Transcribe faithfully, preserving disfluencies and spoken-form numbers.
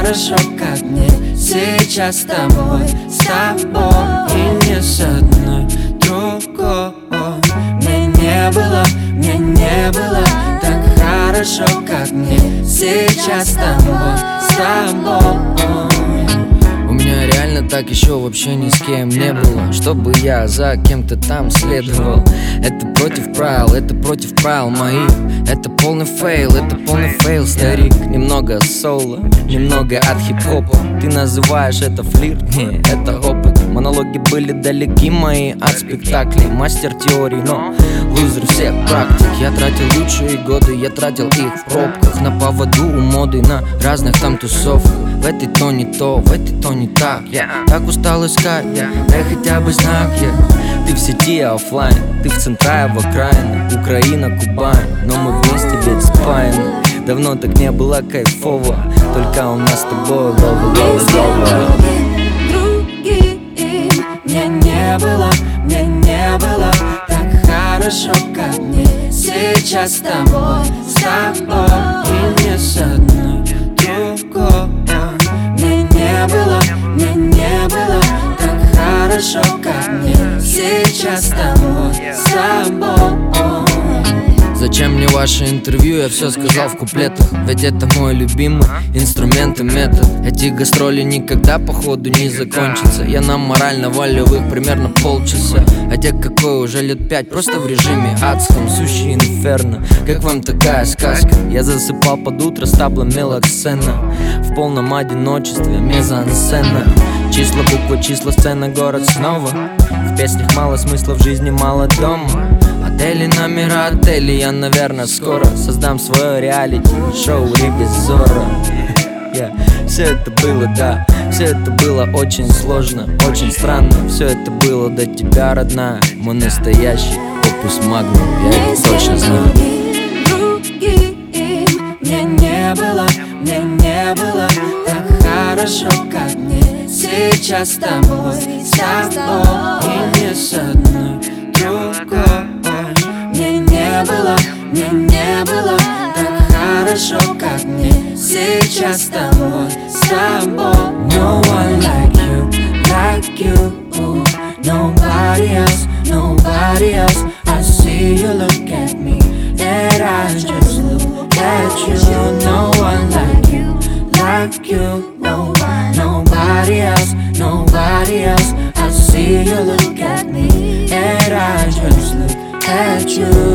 хорошо, как мне сейчас с тобой, с тобой и не с одной другой. Мне не было, мне не было так хорошо, как мне сейчас с тобой, с тобой. У меня реально так еще вообще ни с кем не было, чтобы я за кем-то там следовал. Это против правил, это против правил моих. Это полный фейл, это полный фейл, старик. Немного соло, немного от хип-хопа. Ты называешь это флирт? Не, это опыт. Монологи были далеки мои от спектаклей. Мастер теории, но лузер всех практик. Я тратил лучшие годы, я тратил их в пробках. На поводу у моды, на разных там тусовках. В этой то не то, в этой то не так. Я так устал искать, дай хотя бы знак, yeah. Ты в сети, я оффлайн, ты в центра, я в окраинах. Украина, Кубань, но мы вместе ведь спаяны. Давно так не было кайфово, только у нас с тобой лова, лова, лова. Мне не было, мне не было так хорошо, как мне сейчас с тобой, с тобой и не с одной другой. Мне не было, мне не было так хорошо, как мне сейчас с тобой, с тобой. Зачем мне ваше интервью, я все сказал в куплетах. Ведь это мой любимый инструмент и метод. Эти гастроли никогда походу не закончатся. Я на морально-волевых примерно полчаса. Хотя какой уже лет пять, просто в режиме адском. Сущий инферно, как вам такая сказка? Я засыпал под утро с таблом мелоксена. В полном одиночестве мезансцена. Числа, буквы, числа, сцена, город снова. В песнях мало смысла, в жизни мало дома. Отели, номера, отели, я, наверное, скоро создам свое реалити-шоу «Ревизора». Yeah. Все это было, да, все это было очень сложно, очень странно. Все это было до тебя, родная, мой настоящий опус магнум, я это точно знаю. Мне не было, мне не было так хорошо, как мне сейчас с тобой, с тобой и не с одной другой. Мне не было, мне не было так хорошо, как мне сейчас с тобой, с тобой. No one like you, like you. Nobody else, nobody else. I see you look at me, and I just look at you. No one like you, like you. No, nobody else, nobody else. I see you look at me, and I just look at you.